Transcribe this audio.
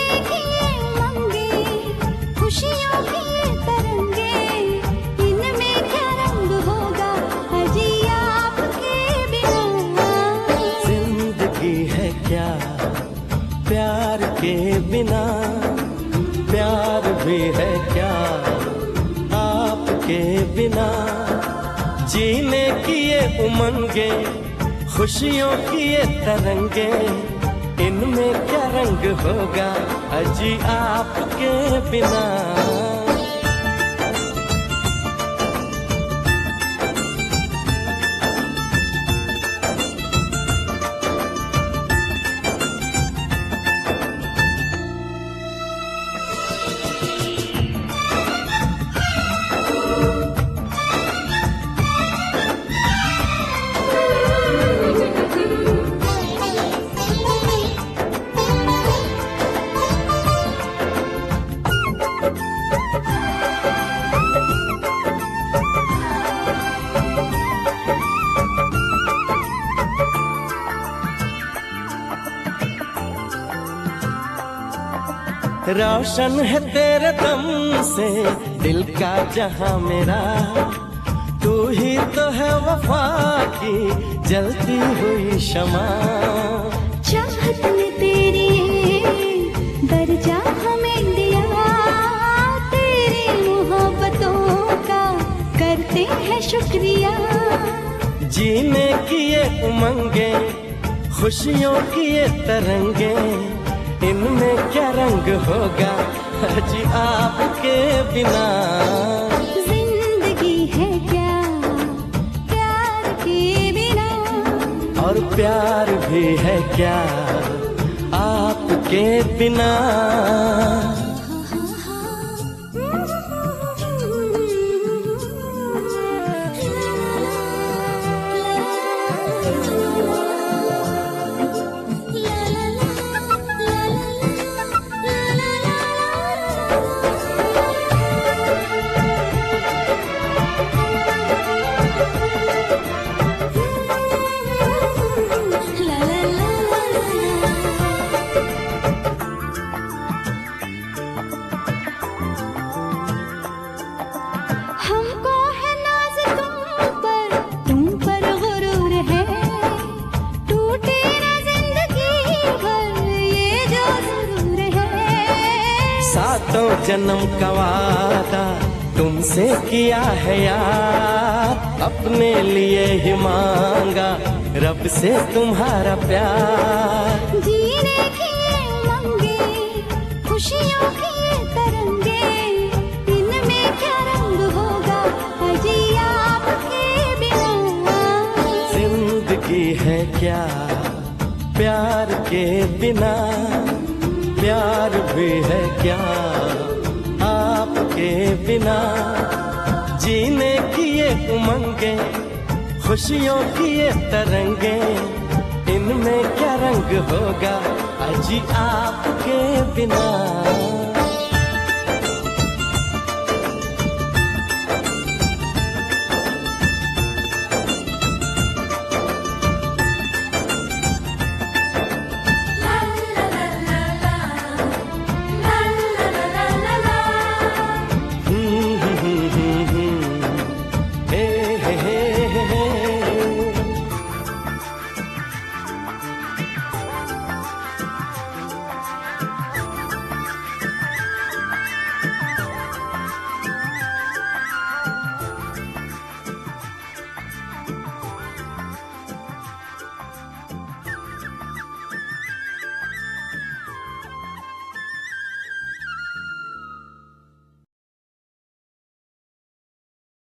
प्यार के बिना, प्यार भी है क्या आपके बिना। जीने की ये उमंगे, खुशियों की ये तरंगे, इनमें क्या रंग होगा अजी आपके बिना। रोशन है तेरे दम से दिल का जहां मेरा, तू ही तो है वफा की जलती हुई शमा। चाहत ने तेरी दर्जा हमें दिया, तेरी मोहब्बतों का करते हैं शुक्रिया। जीने की ये उमंगे, खुशियों की ये तरंगे, इनमें क्या रंग होगा जी आपके बिना। जिंदगी है क्या प्यार के बिना, और प्यार भी है क्या आपके बिना। सातों जन्म का वादा तुमसे किया है यार, अपने लिए ही मांगा रब से तुम्हारा प्यार। जीने की उमंगे, खुशियों की तरंगे, इनमें क्या रंग होगा अजी आपके बिना। जिंदगी है क्या प्यार के बिना, प्यार भी है क्या आपके बिना। जीने की ये उमंगे, खुशियों की ये तरंगे, इनमें क्या रंग होगा अजी आपके बिना।